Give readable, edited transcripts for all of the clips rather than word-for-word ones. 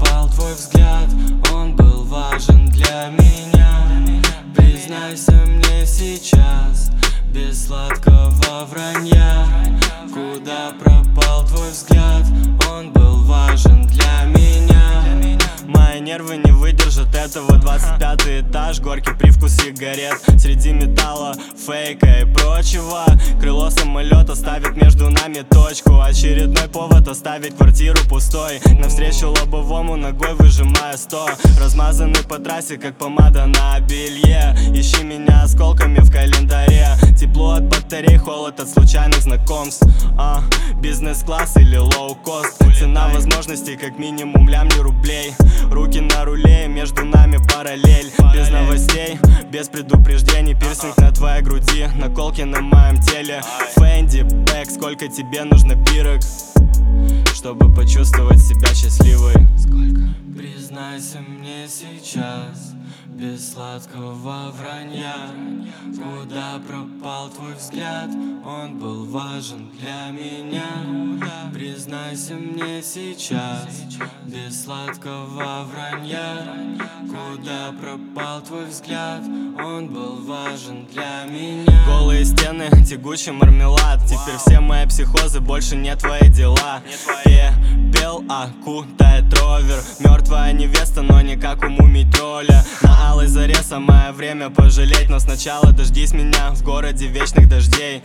пропал твой взгляд, он был важен для меня. Признайся мне сейчас, без сладкого вранья. Куда пропал твой взгляд, он был важен для меня. Мои нервы не выдержат этого. 25-й этаж, горький привкус сигарет среди металла, фейка и прочего. Крыло самолета ставит между нами точку. Очередной повод оставить квартиру пустой. Навстречу лобовому ногой выжимая 100. Размазанный по трассе, как помада на белье. Ищи меня осколками в календаре. Тепло от батарей, холод от случайных знакомств. Бизнес-класс или лоу-кост. Цена возможностей как минимум лямни рублей. Руки на руле, между нами параллель. Без новостей, без предупреждений. Пирсинг на твоей груди, наколки на моем теле. Фэнди, бэк, сколько тебе нужно бирок, чтобы почувствовать себя счастливой? Признайся мне сейчас, без сладкого вранья. Куда пропал твой взгляд, он был важен для меня. Признайся мне сейчас, без сладкого вранья. Куда пропал твой взгляд, он был важен для меня. Голые стены, тягучий мармелад. Теперь все мои психозы больше не твои дела. Пепел окутает ровер. Мертвая невеста, но не как у мумий тролля. На алой заре самое время пожалеть. Но сначала дождись меня в городе вечных дождей.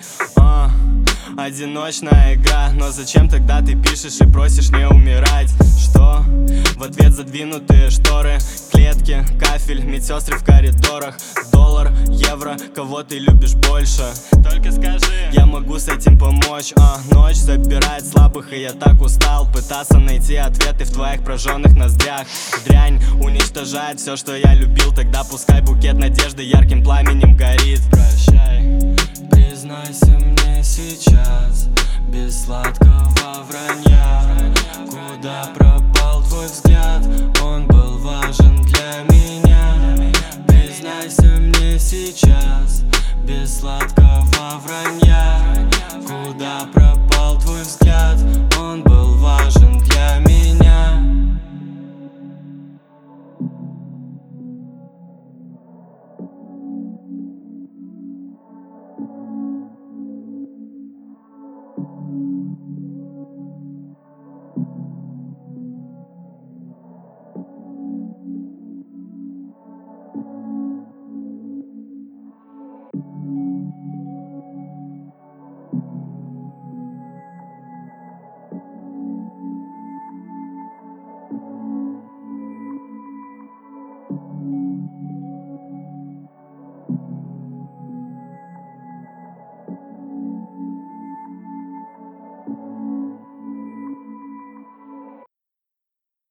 Одиночная игра, но зачем тогда ты пишешь и просишь не умирать? Что? В ответ задвинутые шторы, клетки, кафель, медсестры в коридорах. Доллар, евро, кого ты любишь больше? Только скажи, я могу с этим помочь. Ночь забирает слабых, и я так устал пытаться найти ответы в твоих прожженных ноздрях. Дрянь уничтожает все, что я любил. Тогда пускай букет надежды ярким пламенем горит. Прощай. Признайся мне сейчас, без сладкого вранья. Куда пропал твой взгляд, он был важен для меня. Признайся мне сейчас, без сладкого вранья. Куда пропал твой взгляд, он был важен для меня.